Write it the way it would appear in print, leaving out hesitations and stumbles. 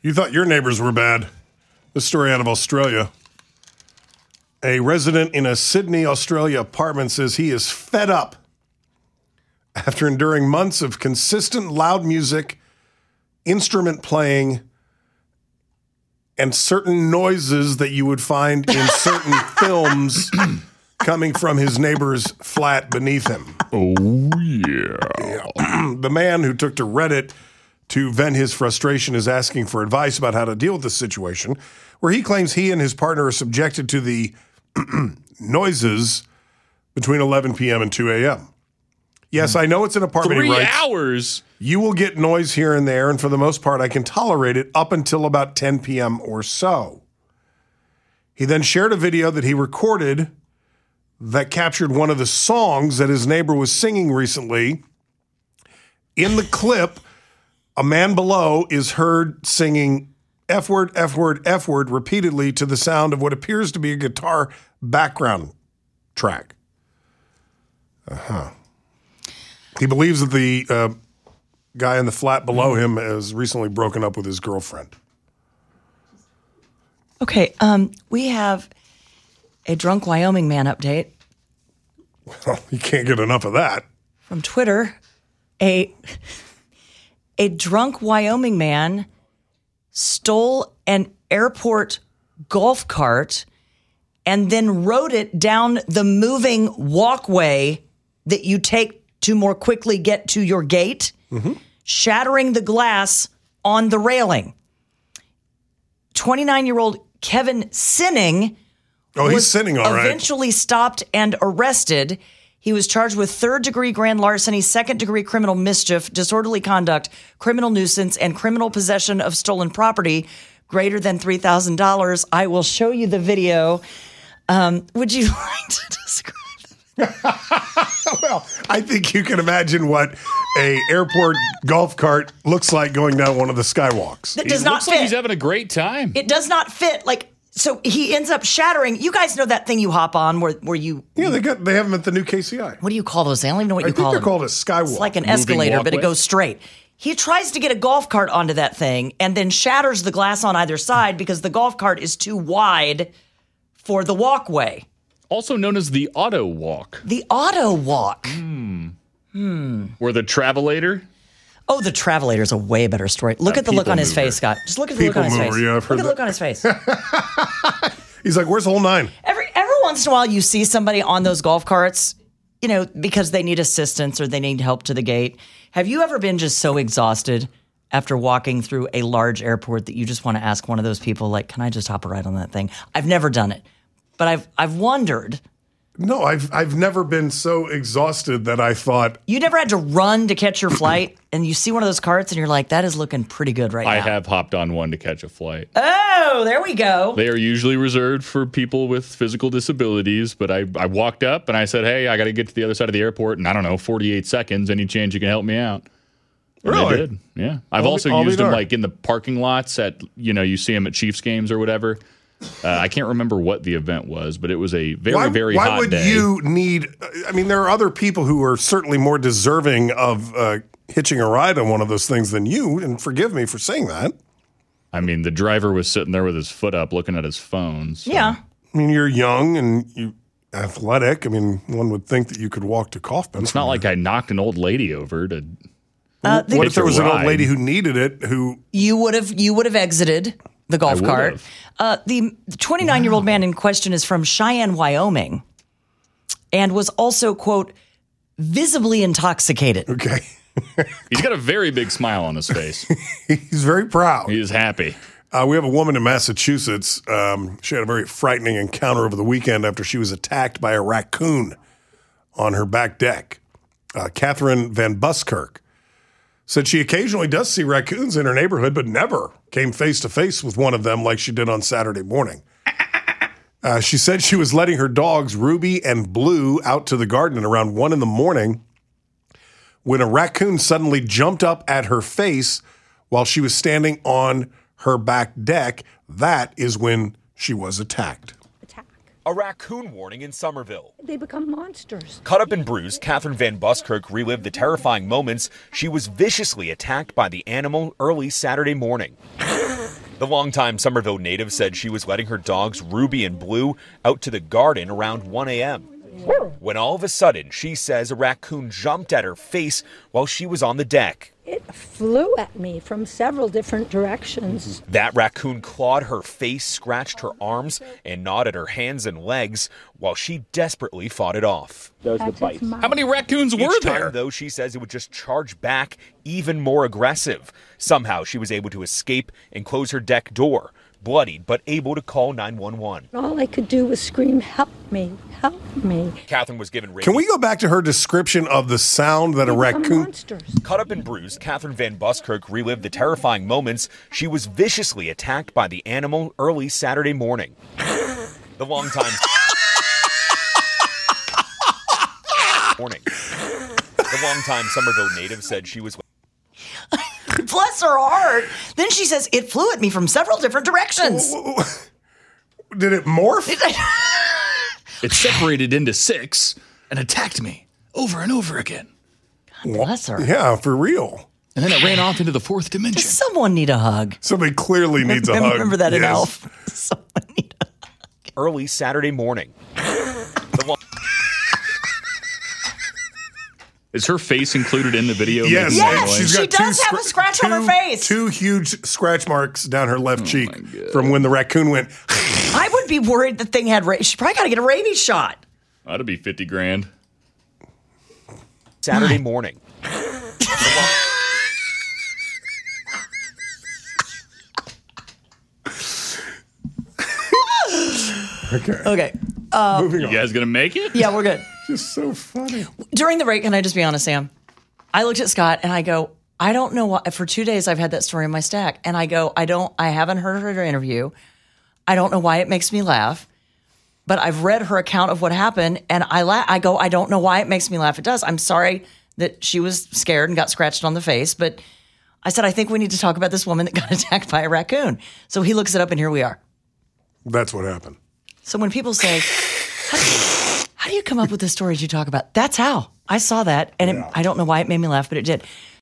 You thought your neighbors were bad. This story out of Australia. A resident in a Sydney, Australia apartment says he is fed up after enduring months of consistent loud music, instrument playing, and certain noises that you would find in certain films coming from his neighbor's flat beneath him. Oh, yeah. The man who took to Reddit to vent his frustration is asking for advice about how to deal with this situation, where he claims he and his partner are subjected to the noises between 11 p.m. and 2 a.m. Yes, I know it's an apartment. 3 hours. You will get noise here and there, and for the most part, I can tolerate it up until about 10 p.m. or so. He then shared a video that he recorded that captured one of the songs that his neighbor was singing recently. In the clip, a man below is heard singing F word, F word, F word repeatedly to the sound of what appears to be a guitar background track. He believes that the guy in the flat below him has recently broken up with his girlfriend. Okay, we have a drunk Wyoming man update. Well, you can't get enough of that. From Twitter, a drunk Wyoming man stole an airport golf cart and then rode it down the moving walkway that you take to more quickly get to your gate, shattering the glass on the railing. 29-year-old Kevin Sinning he's sinning all right. Eventually stopped and arrested. He was charged with third-degree grand larceny, second-degree criminal mischief, disorderly conduct, criminal nuisance, and criminal possession of stolen property greater than $3,000. I will show you the video. Would you like to describe it? Well, I think you can imagine what a airport golf cart looks like going down one of the skywalks. That does not looks fit. like he's having a great time. It does not fit. So he ends up shattering. You guys know that thing you hop on where you... Yeah, they have them at the new KCI. What do you call those? I don't even know what I you think call they're them. called a skywalk. It's like an Moving escalator, but it walkway? goes straight. He tries to get a golf cart onto that thing and then shatters the glass on either side because the golf cart is too wide for the walkway. Also known as the Auto Walk. The Auto Walk. Or the Travelator. Oh, the Travelator's a way better story. Look at the look people on his mover. face, Scott. Just look at the look on his People face. mover, yeah, I've heard Look at the that. look on his face. He's like, where's the whole nine? Every once in a while, you see somebody on those golf carts, because they need assistance or they need help to the gate. Have you ever been just so exhausted after walking through a large airport that you just want to ask one of those people, like, can I just hop a ride on that thing? I've never done it, but I've wondered. No, I've never been so exhausted that I thought, You never had to run to catch your flight, and you see one of those carts, and you're like, that is looking pretty good right I now. have hopped on one to catch a flight. Oh, there we go. They are usually reserved for people with physical disabilities, but I walked up and I said, hey, I got to get to the other side of the airport in, 48 seconds. Any chance you can help me out? And Really? they did, yeah. I've also used them in the parking lots at, you see them at Chiefs games or whatever. I can't remember what the event was, but it was a very hot day. Why would you need, there are other people who are certainly more deserving of hitching a ride on one of those things than you, and forgive me for saying that. The driver was sitting there with his foot up looking at his phone. So. Yeah. You're young and you athletic. One would think that you could walk to Kaufman. It's not like I knocked an old lady over to. What if there was an old ride. lady who needed it? You would have exited the golf cart. The 29-year-old man in question is from Cheyenne, Wyoming, and was also, quote, visibly intoxicated. Okay. He's got a very big smile on his face. He's very proud. He is happy. We have a woman in Massachusetts. She had a very frightening encounter over the weekend after she was attacked by a raccoon on her back deck. Catherine Van Buskirk said she occasionally does see raccoons in her neighborhood, but never came face-to-face with one of them like she did on Saturday morning. She said she was letting her dogs, Ruby and Blue, out to the garden at around 1 a.m. when a raccoon suddenly jumped up at her face while she was standing on her back deck. That is when she was attacked. A raccoon warning in Somerville. They become monsters. Cut up and bruised, Catherine Van Buskirk relived the terrifying moments she was viciously attacked by the animal early Saturday morning. The longtime Somerville native said she was letting her dogs Ruby and Blue out to the garden around 1 a.m. when all of a sudden, she says a raccoon jumped at her face while she was on the deck. It flew at me from several different directions. That raccoon clawed her face, scratched her arms, and gnawed at her hands and legs while she desperately fought it off. That was the bite. How many raccoons were Each there? time, though, she says it would just charge back even more aggressive. Somehow, she was able to escape and close her deck door, bloodied but able to call 911. All I could do was scream, "Help me, help me." Catherine was given rabies. Can we go back to her description of the sound that a They become raccoon... monsters. Cut up and bruised, Catherine Van Buskirk relived the terrifying moments she was viciously attacked by the animal early Saturday morning. The longtime... The longtime Somerville native said she was... Bless her heart. Then she says, it flew at me from several different directions. Did it morph? It separated into 6 and attacked me over and over again. Bless her. Yeah, for real. And then it ran off into the 4th dimension. Does someone need a hug? Somebody clearly needs a hug. Remember that in Yes. Elf? Someone need a hug. early Saturday morning. Is her face included in the video? Yes, making Yes, that noise? she's she got does have a scratch on her face. Two huge scratch marks down her left cheek my God. from when the raccoon went. I would be worried the thing had she probably got to get a rabies shot. That'd be $50,000. Saturday morning. Okay. Moving You on. guys gonna make it? Yeah, we're good. Just so funny. During the break, can I just be honest, Sam? I looked at Scott and I go, I don't know why. For 2 days, I've had that story in my stack, and I go, I haven't heard her interview. I don't know why it makes me laugh, but I've read her account of what happened, and I go, I don't know why it makes me laugh. It does. I'm sorry that she was scared and got scratched on the face, but I said, I think we need to talk about this woman that got attacked by a raccoon. So he looks it up, and here we are. That's what happened. So when people say, how do you come up with the stories you talk about? That's how. I saw that, and I don't know why it made me laugh, but it did.